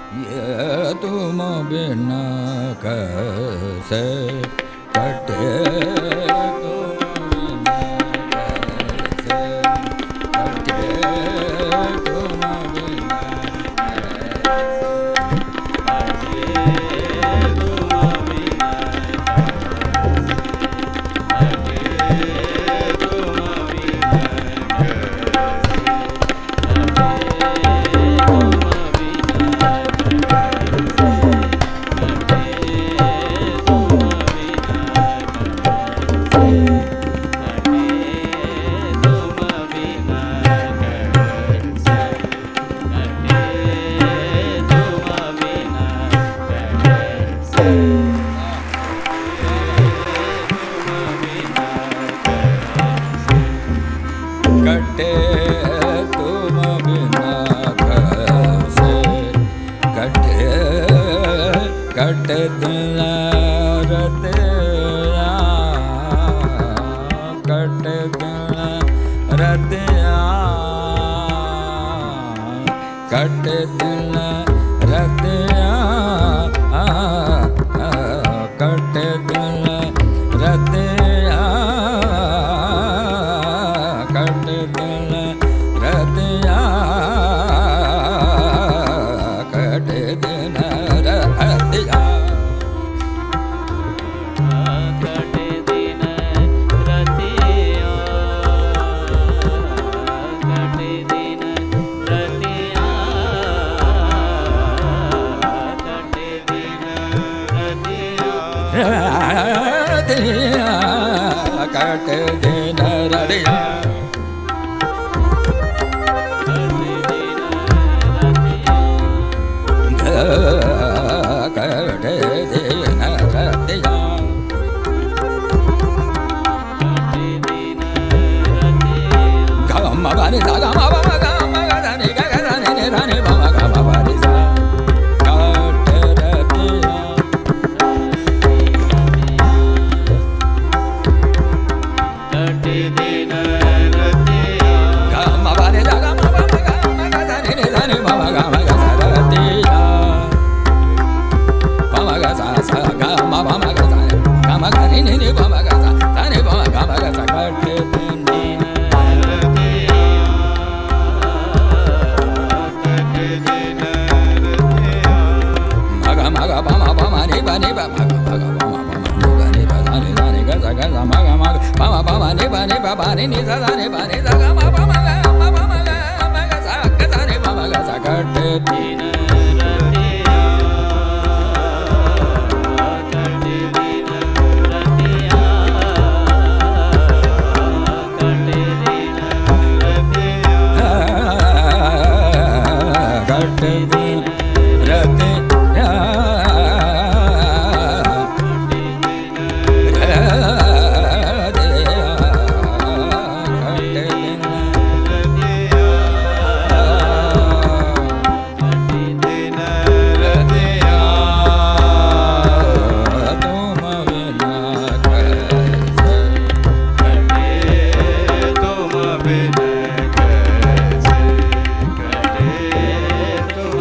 ये तुम बिना कैसे कटे, तुम बिना कैसे कटे, तुम बिना कटे, तुम बिना कैसे कटे, कटे दिन रतिया, कटे दिन रतिया, कटे दिन रतिया, कटे दिन रतिया, कटे दिन रतिया, कटे दिन रतिया, कटे दिन रतिया, कटे दिन रतिया, कटे दिन रतिया, रतिया, कटे दिन रतिया, कटे दिन रतिया, गम बनि सा गम बम गम गनि ग गनि नि धनि बम गम बनि सा, कटे रतिया, कटे दिन रतिया, गम बनि सा गम बम गम गनि नि धनि बम गम ग सा रतिया, बम ग सा सा गम बम ग सा गम गनि नि बम ग सा धनि बम गम ग सा, कटे दिन मग मग बम बम नि बनि बम मग मग बम बम नि बनि ब धनि धनि ग सा ग सा मग मग बम बम नि बनि ब बनि नि सा धनि बनि सा गम बम ग ग सा ग धनि बम ग सा, कटे दिन रतिया, कटे दिन रतिया, कटे दिन रतिया, कटे दिन रतिया, कटे दिन तुम बिना कैसे तुम बिना कैसे कटे, तुम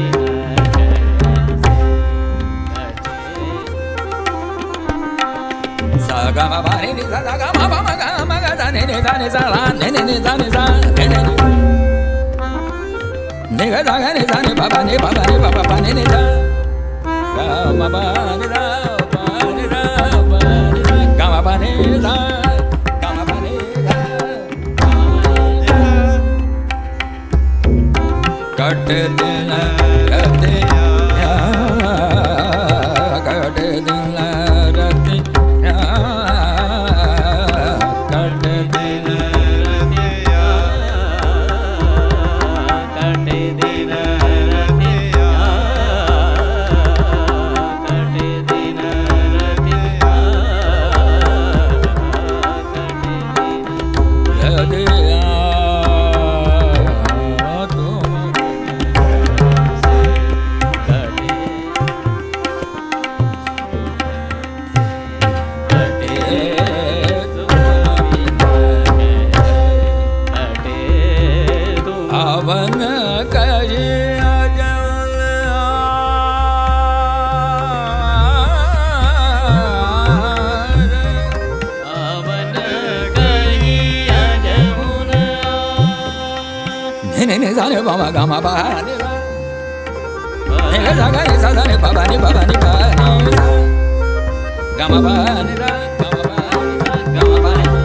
बिना सा ग म ब नि सा ग म ब म ग म ग ध नि नि ध नि सा रा नि नि नि ध नि सा नि नि नि ग ध ग नि सा नि ब ब नि ब ब नि ब ब ब नि नि सा ग म ब नि दा ब नि दा ब नि दा ग म ब नि दा ग म ब नि दा कटे दिन रतिया, कटे दिन रतिया, कटे दिन रतिया, कटे दिन रतिया, कटे दिन रतिया, कटे दिन रतिया, तुम zane ba ma ga ma ba ni sa ni ga sa ga ni sa ni ba ba ni ba ni ba ni sa ga ma ba ni sa ga ma ba ni sa ga ma ba ni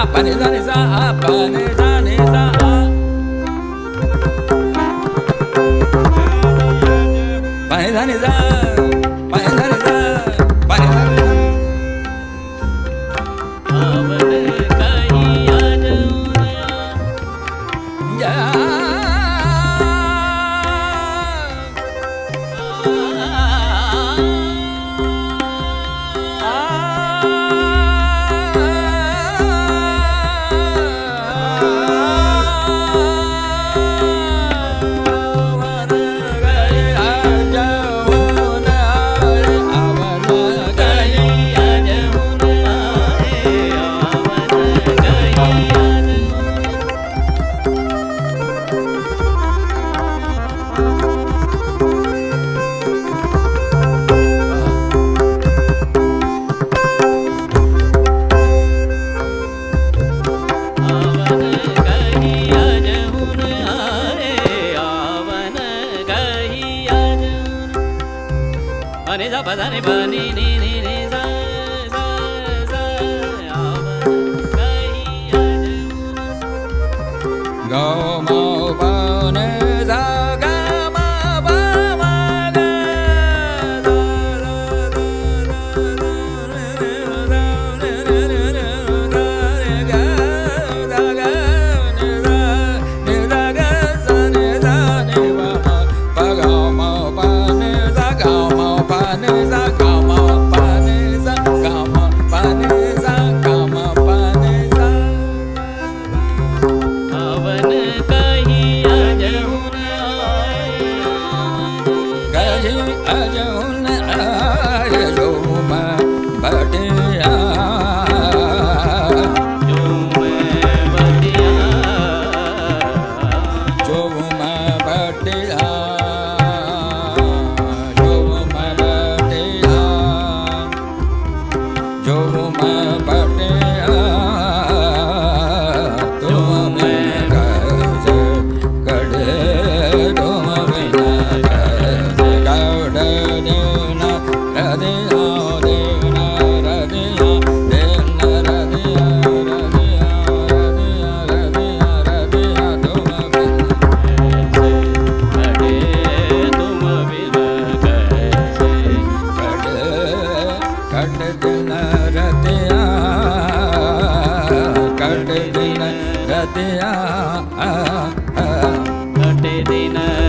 pani sa ni sa pani sa ni sa pani sa ni sa pani sa ni sa pani sa ni sa आवन कहिया Jamuna ya Bani bani ni ni ni sa sa sa avan kahiya jamuna go mo pa ne sa ga ma pa ma ga कटे दिन